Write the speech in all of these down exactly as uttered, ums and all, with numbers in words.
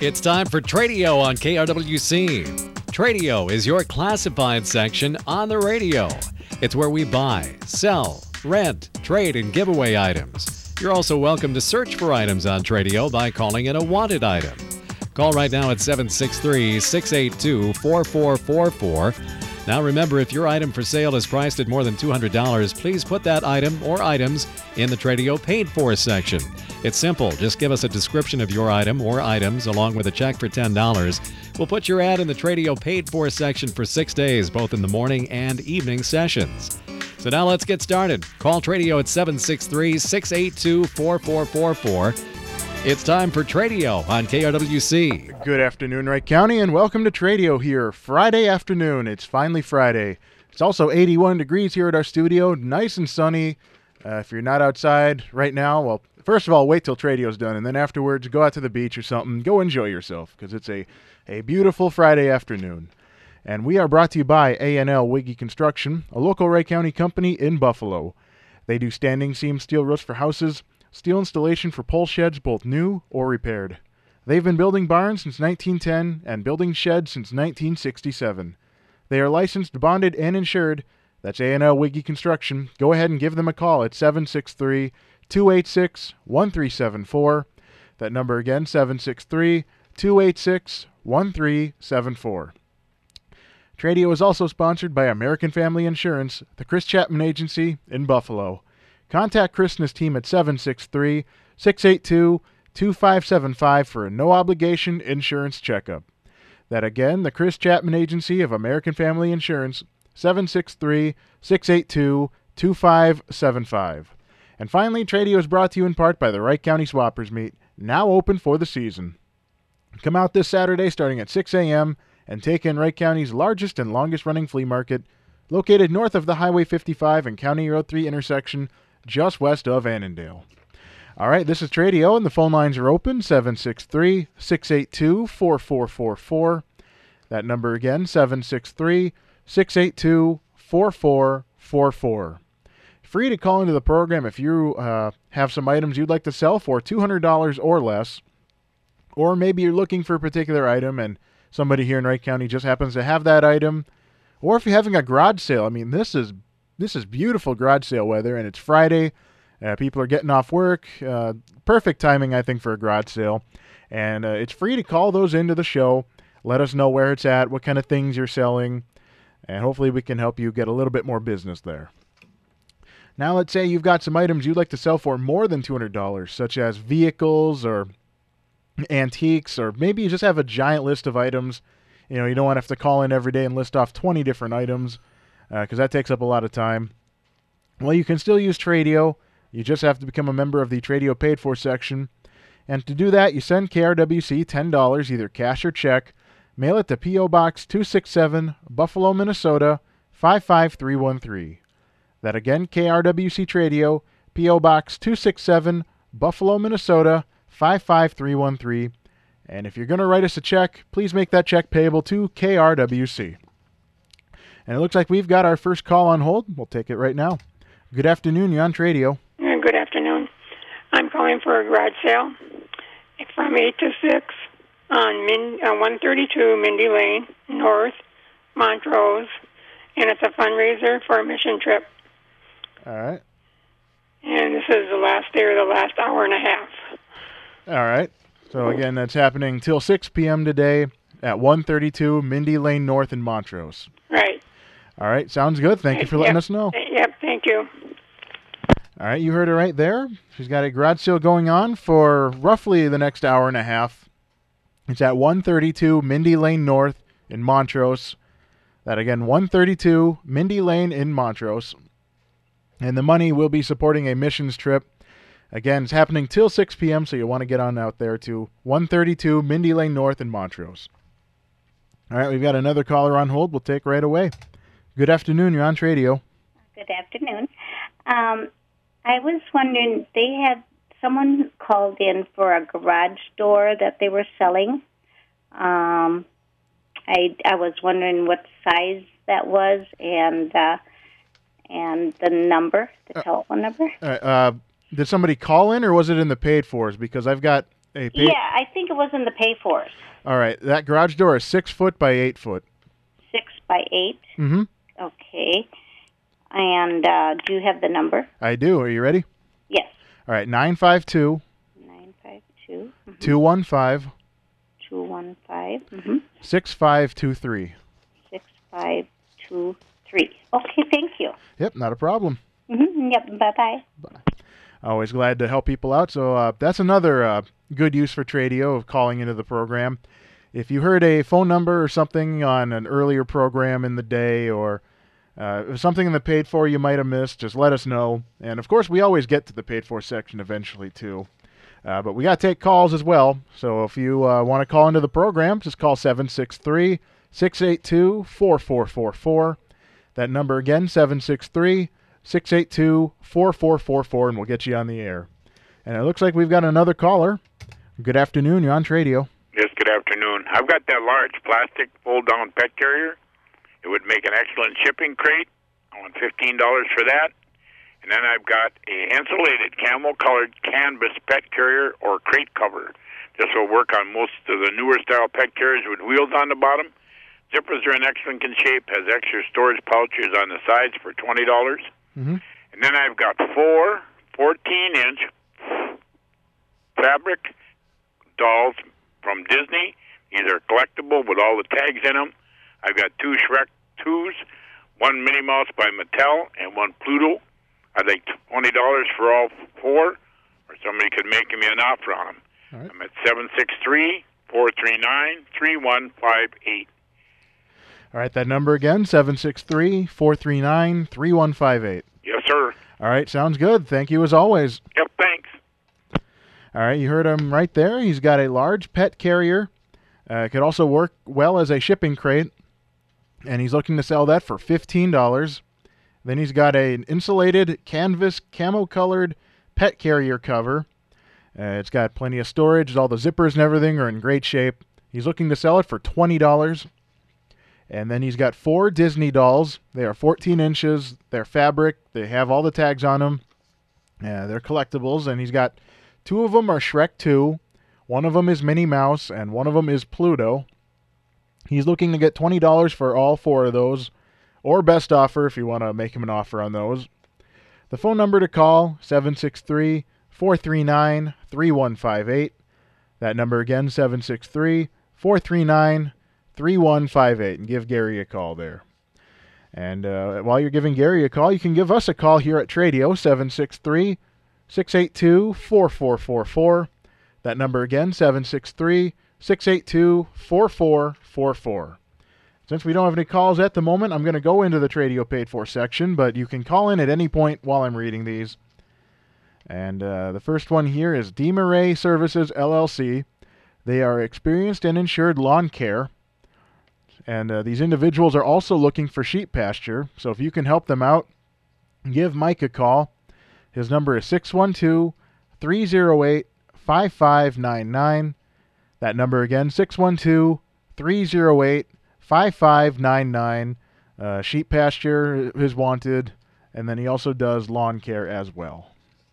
It's time for Tradio on K R W C. Tradio is your classified section on the radio. It's where we buy, sell, rent, trade, and give away items. You're also welcome to search for items on Tradio by calling it a wanted item. Call right now at seven six three, six eight two, four four four four. Now remember, if your item for sale is priced at more than two hundred dollars, please put that item or items in the Tradio Paid For section. It's simple. Just give us a description of your item or items along with a check for ten dollars. We'll put your ad in the Tradio Paid For section for six days, both in the morning and evening sessions. So now let's get started. Call Tradio at seven six three, six eight two, four four four four. It's time for Tradio on K R W C. Good afternoon, Wright County, and welcome to Tradio here. Friday afternoon. It's finally Friday. It's also eighty-one degrees here at our studio, nice and sunny. Uh, if you're not outside right now, well, first of all, wait till Tradio's done, and then afterwards, go out to the beach or something. Go enjoy yourself, because it's a, a beautiful Friday afternoon. And we are brought to you by A and L Wiggy Construction, a local Wright County company in Buffalo. They do standing seam steel roofs for houses, steel installation for pole sheds, both new or repaired. They've been building barns since nineteen ten and building sheds since nineteen sixty-seven. They are licensed, bonded, and insured. That's A and L Wiggy Construction. Go ahead and give them a call at seven six three, two eight six, one three seven four. That number again, seven six three, two eight six, one three seven four. Tradio is also sponsored by American Family Insurance, the Chris Chapman Agency in Buffalo. Contact Chris and his team at seven six three, six eight two, two five seven five for a no-obligation insurance checkup. That again, the Chris Chapman Agency of American Family Insurance, seven six three, six eight two, two five seven five. And finally, Tradio is brought to you in part by the Wright County Swappers Meet, now open for the season. Come out this Saturday starting at six a.m. and take in Wright County's largest and longest-running flea market, located north of the Highway fifty-five and County Road three intersection, just west of Annandale. All right, this is Tradio, and the phone lines are open, seven six three, six eight two, four four four four. That number again, seven six three, six eight two, four four four four. Free to call into the program if you uh, have some items you'd like to sell for two hundred dollars or less, or maybe you're looking for a particular item and somebody here in Wright County just happens to have that item, or if you're having a garage sale. I mean, this is This is beautiful garage sale weather, and it's Friday. Uh, people are getting off work. Uh, perfect timing, I think, for a garage sale. And uh, it's free to call those into the show. Let us know where it's at, what kind of things you're selling, and hopefully we can help you get a little bit more business there. Now, let's say you've got some items you'd like to sell for more than two hundred dollars, such as vehicles or antiques, or maybe you just have a giant list of items. You know, you don't want to have to call in every day and list off twenty different items, because uh, that takes up a lot of time. Well, you can still use Tradio. You just have to become a member of the Tradio Paid For section. And to do that, you send K R W C ten dollars, either cash or check. Mail it to P O. Box two six seven, Buffalo, Minnesota, five five three one three. That again, K R W C Tradio, P O. Box two six seven, Buffalo, Minnesota, five five three one three. And if you're going to write us a check, please make that check payable to K R W C. And it looks like we've got our first call on hold. We'll take it right now. Good afternoon. You're on Tradio. Uh, Good afternoon. I'm calling for a garage sale. It's from eight to six on Min- uh, one thirty-two Mindy Lane, North, Montrose, and it's a fundraiser for a mission trip. All right. And this is the last day or the last hour and a half. All right. So, again, that's happening till six p.m. today at one thirty-two Mindy Lane North in Montrose. Right. All right. Sounds good. Thank you for letting Yep. us know. Yep, thank you. All right. You heard it right there. She's got a garage sale going on for roughly the next hour and a half. It's at one thirty-two Mindy Lane North in Montrose. That, again, one thirty-two Mindy Lane in Montrose. And the money will be supporting a missions trip. Again, it's happening till six p.m., so you'll want to get on out there to one thirty-two Mindy Lane North in Montrose. All right, we've got another caller on hold. We'll take right away. Good afternoon. You're on Tradio. Good afternoon. Um, I was wondering, they had someone called in for a garage door that they were selling. Um, I I was wondering what size that was and uh, and the number, the Uh, telephone number. All right, uh, did somebody call in, or was it in the paid fors? Because I've got a paid... Yeah, I think it was in the pay-fors. All right, that garage door is six foot by eight foot. Six by eight? Mm-hmm. Okay. And uh, do you have the number? I do. Are you ready? Yes. All right, nine five two, nine five two, mm-hmm. two one five, two one five, mm-hmm. six five two three. six five two three. Okay, thank you. Yep, not a problem. Mm-hmm. Yep, bye-bye. Bye. Always glad to help people out. So uh, that's another uh, good use for Tradio of calling into the program. If you heard a phone number or something on an earlier program in the day, or uh, something in the paid for you might have missed, just let us know. And of course, we always get to the paid for section eventually too. Uh, but we got to take calls as well. So if you uh, want to call into the program, just call seven six three, six eight two, four four four four. That number again, seven six three, six eight two, four four four four, and we'll get you on the air. And it looks like we've got another caller. Good afternoon. You're on Tradio. Yes, good afternoon. I've got that large plastic fold-down pet carrier. It would make an excellent shipping crate. I want fifteen dollars for that. And then I've got a insulated camel-colored canvas pet carrier or crate cover. This will work on most of the newer style pet carriers with wheels on the bottom. Zippers are in excellent shape, has extra storage pouches on the sides for twenty dollars. Mm-hmm. And then I've got four fourteen-inch fabric dolls from Disney. These are collectible with all the tags in them. I've got two Shrek twos, one Minnie Mouse by Mattel, and one Pluto. I'd like twenty dollars for all four, or somebody could make me an offer on them. All right. I'm at seven six three, four three nine, three one five eight. All right, that number again, seven six three, four three nine, three one five eight. Yes, sir. All right, sounds good. Thank you as always. Yep, thanks. All right, you heard him right there. He's got a large pet carrier. Uh, it could also work well as a shipping crate, and he's looking to sell that for fifteen dollars. Then he's got an insulated canvas camo-colored pet carrier cover. Uh, it's got plenty of storage. All the zippers and everything are in great shape. He's looking to sell it for twenty dollars. And then he's got four Disney dolls. They are fourteen inches. They're fabric. They have all the tags on them. Uh, they're collectibles. And he's got two of them are Shrek two. One of them is Minnie Mouse. And one of them is Pluto. He's looking to get twenty dollars for all four of those. Or best offer if you want to make him an offer on those. The phone number to call, seven six three, four three nine, three one five eight. That number again, seven six three, four three nine, three one five eight. And give Gary a call there. And uh, while you're giving Gary a call, you can give us a call here at Tradio, seven six three, six eight two, four four four four. That number again, seven six three, six eight two, four four four four. Since we don't have any calls at the moment, I'm going to go into the Tradio Paid For section, but you can call in at any point while I'm reading these. And uh, the first one here is DeMarais Services, L L C. They are experienced and insured lawn care. And uh, these individuals are also looking for sheep pasture. So if you can help them out, give Mike a call. His number is six one two, three oh eight, five five nine nine. That number again, six one two, three oh eight, five five nine nine. Uh, sheep pasture is wanted. And then he also does lawn care as well.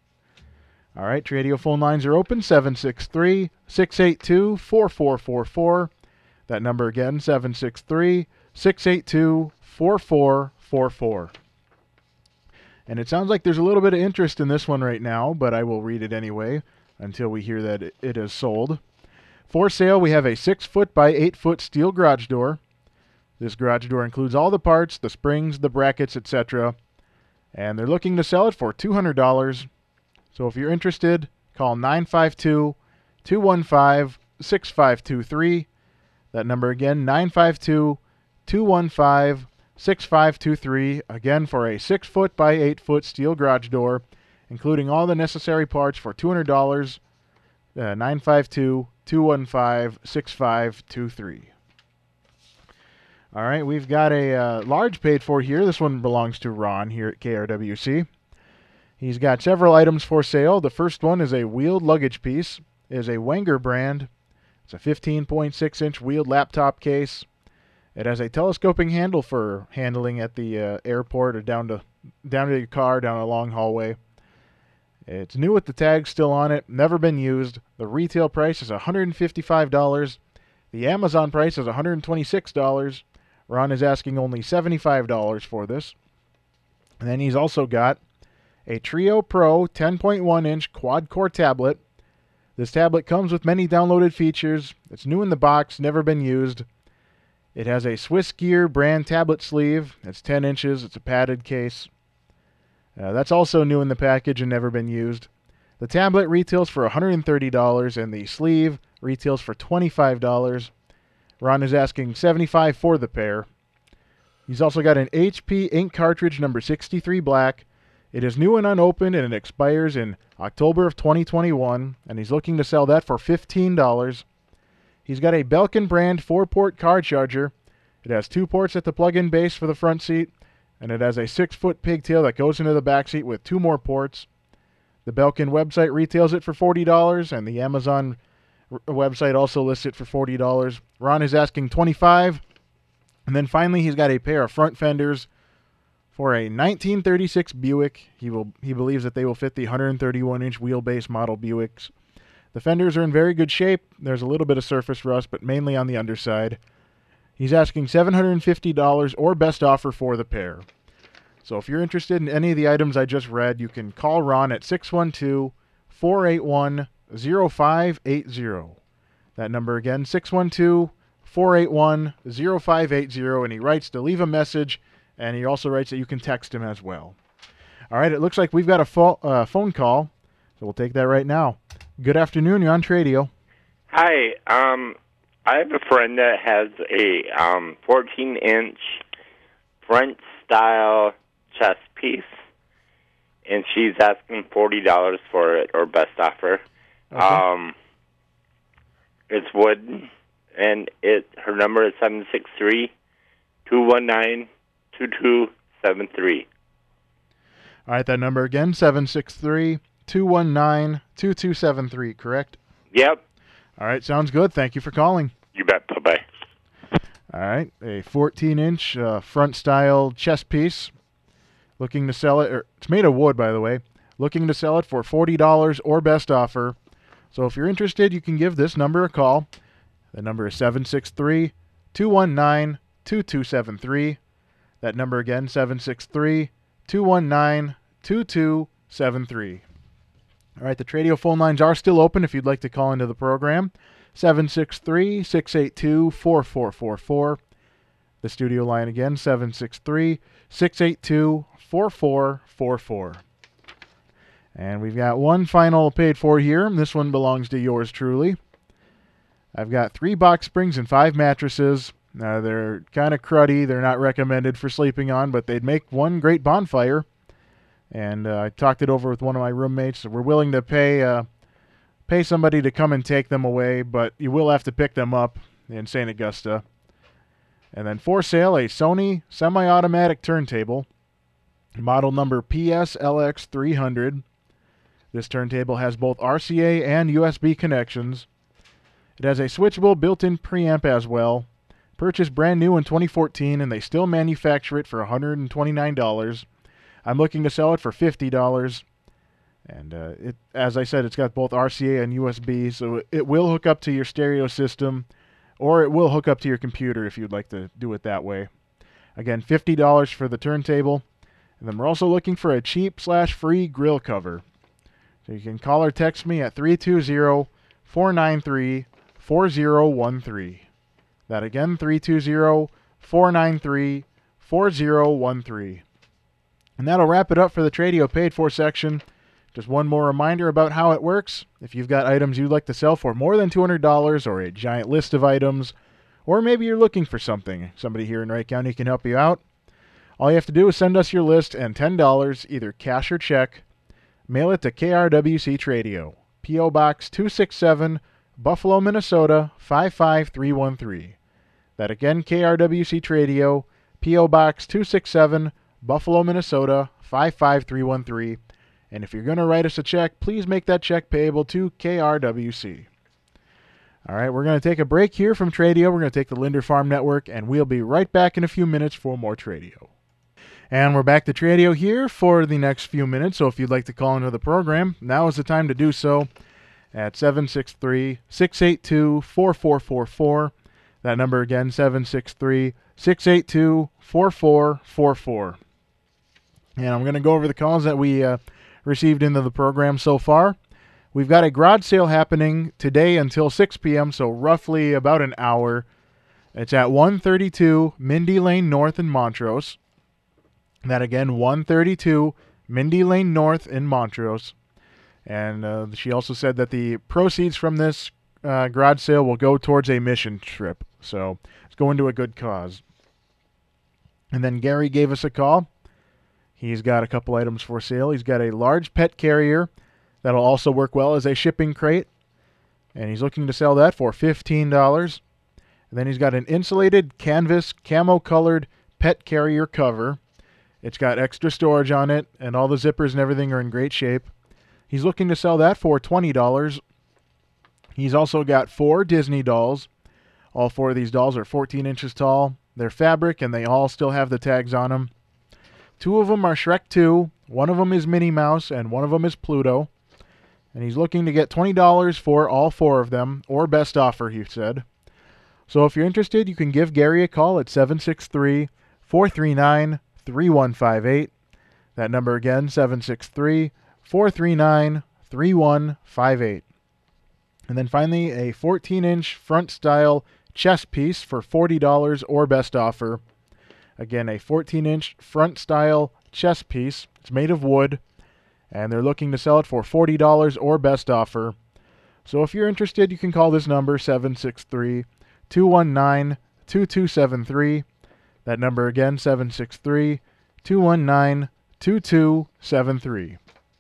All right, Tradio phone lines are open, seven six three, six eight two, four four four four. That number again, seven six three, six eight two, four four four four. And it sounds like there's a little bit of interest in this one right now, but I will read it anyway until we hear that it is sold. For sale, we have a six foot by eight foot steel garage door. This garage door includes all the parts, the springs, the brackets, et cetera. And they're looking to sell it for two hundred dollars. So if you're interested, call nine five two, two one five, six five two three. That number again, nine five two, two one five, six five two three. Again, for a six foot by eight foot steel garage door, including all the necessary parts for two hundred dollars. Uh, nine five two, two one five, six five two three. All right, we've got a uh, large paid for here. This one belongs to Ron here at K R W C. He's got several items for sale. The first one is a wheeled luggage piece. It is a Wenger brand. It's a fifteen point six inch wheeled laptop case. It has a telescoping handle for handling at the uh, airport or down to down to your car, down a long hallway. It's new with the tag still on it, never been used. The retail price is one hundred fifty-five dollars. The Amazon price is one hundred twenty-six dollars. Ron is asking only seventy-five dollars for this. And then he's also got a Trio Pro ten point one inch quad-core tablet. This tablet comes with many downloaded features. It's new in the box, never been used. It has a Swiss Gear brand tablet sleeve. It's ten inches. It's a padded case. Uh, that's also new in the package and never been used. The tablet retails for one hundred thirty dollars and the sleeve retails for twenty-five dollars. Ron is asking seventy-five dollars for the pair. He's also got an H P ink cartridge number sixty-three black. It is new and unopened and it expires in October of twenty twenty-one, and he's looking to sell that for fifteen dollars. He's got a Belkin brand four-port car charger. It has two ports at the plug-in base for the front seat, and it has a six-foot pigtail that goes into the back seat with two more ports. The Belkin website retails it for forty dollars, and the Amazon r- website also lists it for forty dollars. Ron is asking twenty-five dollars. And then finally, he's got a pair of front fenders for a nineteen thirty-six Buick. He will he believes that they will fit the one hundred thirty-one inch wheelbase model Buicks. The fenders are in very good shape. There's a little bit of surface rust, but mainly on the underside. He's asking seven hundred fifty dollars or best offer for the pair. So if you're interested in any of the items I just read, you can call Ron at six one two, four eight one, zero five eight zero. That number again, six one two, four eight one, zero five eight zero, and he writes to leave a message, and he also writes that you can text him as well. All right, it looks like we've got a fo- uh, phone call, so we'll take that right now. Good afternoon, you're on Tradio. Hi, um, I have a friend that has a um, fourteen inch French-style chess piece, and she's asking forty dollars for it, or best offer. Okay. Um, it's wood, and it her number is seven six three, two one nine, two two seven three. All right, that number again, seven six three, two one nine, two two seven three, correct? Yep. All right, sounds good. Thank you for calling. You bet. Bye-bye. All right, a fourteen inch uh, front-style chess piece. Looking to sell it, or it's made of wood, by the way. Looking to sell it for forty dollars or best offer. So if you're interested, you can give this number a call. The number is seven six three, two one nine, two two seven three. That number again, seven six three, two one nine, two two seven three. All right, the Tradio phone lines are still open if you'd like to call into the program. seven six three, six eight two, four four four four. The studio line again, seven six three, six eight two, four four four four. And we've got one final paid for here. This one belongs to yours truly. I've got three box springs and five mattresses. Uh, they're kind of cruddy. They're not recommended for sleeping on, but they'd make one great bonfire. And uh, I talked it over with one of my roommates. So we're willing to pay uh, pay somebody to come and take them away, but you will have to pick them up in Saint Augusta. And then for sale, a Sony semi-automatic turntable, model number P S L X three hundred. This turntable has both R C A and U S B connections. It has a switchable built-in preamp as well. Purchased brand new in twenty fourteen, and they still manufacture it for one hundred twenty-nine dollars. I'm looking to sell it for fifty dollars. And uh, it, as I said, it's got both R C A and U S B, so it, it will hook up to your stereo system, or it will hook up to your computer if you'd like to do it that way. Again, fifty dollars for the turntable. And then we're also looking for a cheap slash free grill cover. So you can call or text me at three two zero, four nine three, four zero one three. That again, three two zero, four nine three, four zero one three. And that'll wrap it up for the Tradio Paid For section. Just one more reminder about how it works. If you've got items you'd like to sell for more than two hundred dollars, or a giant list of items, or maybe you're looking for something, somebody here in Wright County can help you out. All you have to do is send us your list and ten dollars, either cash or check. Mail it to K R W C Tradio, P O Box two six seven, Buffalo, Minnesota five five three one three. That again, K R W C Tradio, P O Box two six seven, Buffalo, Minnesota five five three one three. And if you're going to write us a check, please make that check payable to K R W C. All right, we're going to take a break here from Tradio. We're going to take the Linder Farm Network, and we'll be right back in a few minutes for more Tradio. And we're back to Tradio here for the next few minutes, so if you'd like to call into the program, now is the time to do so at seven six three, six eight two, four four four four. That number again, seven six three, six eight two, four four four four. And I'm going to go over the calls that we uh, received into the program so far. We've got a garage sale happening today until six p.m., so roughly about an hour. It's at one thirty-two Mindy Lane North in Montrose. That again, one thirty-two Mindy Lane North in Montrose. And uh, she also said that the proceeds from this uh, garage sale will go towards a mission trip. So it's going to a good cause. And then Gary gave us a call. He's got a couple items for sale. He's got a large pet carrier that'll also work well as a shipping crate. And he's looking to sell that for fifteen dollars. And then he's got an insulated canvas camo-colored pet carrier cover. It's got extra storage on it, and all the zippers and everything are in great shape. He's looking to sell that for twenty dollars. He's also got four Disney dolls. All four of these dolls are fourteen inches tall. They're fabric, and they all still have the tags on them. Two of them are Shrek two. One of them is Minnie Mouse, and one of them is Pluto. And he's looking to get twenty dollars for all four of them, or best offer, he said. So if you're interested, you can give Gary a call at seven six three, four three nine, three one five eight. That number again, seven six three, four three nine, three one five eight. And then finally, a fourteen inch front style chess piece for forty dollars or best offer. Again, a fourteen inch front style chess piece. It's made of wood, and they're looking to sell it for forty dollars or best offer. So if you're interested, you can call this number, seven six three, two one nine, two two seven three. That number again, seven six three, two one nine, two two seven three.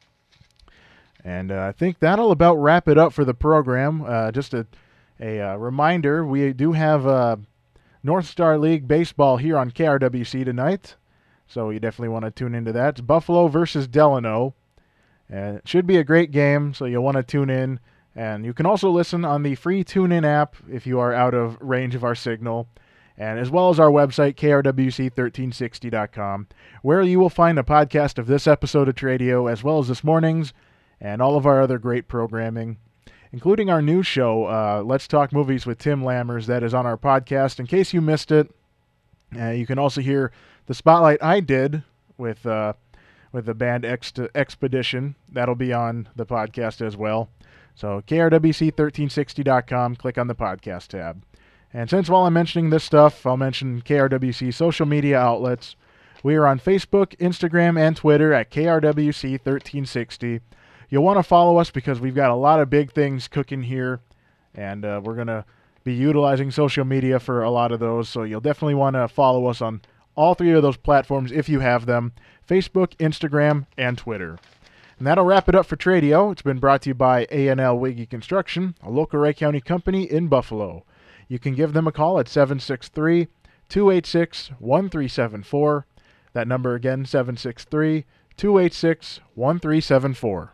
And uh, I think that'll about wrap it up for the program. Uh, just a, a uh, reminder, we do have uh, North Star League baseball here on K R W C tonight, so you definitely want to tune into that. It's Buffalo versus Delano, and it should be a great game, so you'll want to tune in. And you can also listen on the free TuneIn app if you are out of range of our signal, and as well as our website, K R W C thirteen sixty dot com, where you will find a podcast of this episode of Tradio, as well as this morning's, and all of our other great programming, including our new show, uh, Let's Talk Movies with Tim Lammers, that is on our podcast. In case you missed it, uh, you can also hear the spotlight I did with uh, with the band Ex- Expedition. That'll be on the podcast as well. So K R W C thirteen sixty dot com, click on the podcast tab. And since while I'm mentioning this stuff, I'll mention K R W C social media outlets. We are on Facebook, Instagram, and Twitter at K R W C thirteen sixty. You'll want to follow us because we've got a lot of big things cooking here, and uh, we're going to be utilizing social media for a lot of those, so you'll definitely want to follow us on all three of those platforms if you have them, Facebook, Instagram, and Twitter. And that'll wrap it up for Tradio. It's been brought to you by A N L Wiggy Construction, a local Wright County company in Buffalo. You can give them a call at seven six three, two eight six, one three seven four. That number again, seven six three, two eight six, one three seven four.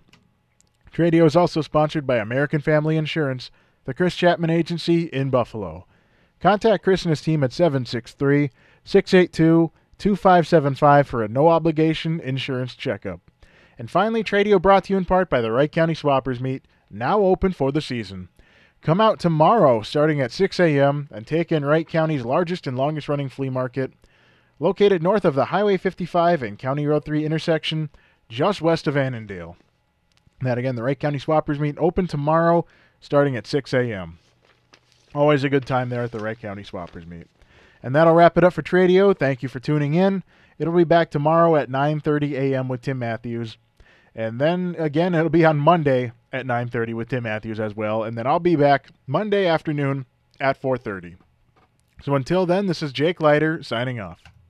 Tradio is also sponsored by American Family Insurance, the Chris Chapman Agency in Buffalo. Contact Chris and his team at seven six three, six eight two, two five seven five for a no-obligation insurance checkup. And finally, Tradio brought to you in part by the Wright County Swappers Meet, now open for the season. Come out tomorrow starting at six a.m. and take in Wright County's largest and longest-running flea market, located north of the Highway fifty-five and County Road three intersection, just west of Annandale. That again, the Wright County Swappers Meet open tomorrow starting at six a.m. Always a good time there at the Wright County Swappers Meet. And that'll wrap it up for Tradio. Thank you for tuning in. It'll be back tomorrow at nine thirty a.m. with Tim Matthews. And then, again, it'll be on Monday at nine thirty with Tim Matthews as well. And then I'll be back Monday afternoon at four thirty. So until then, this is Jake Leiter signing off.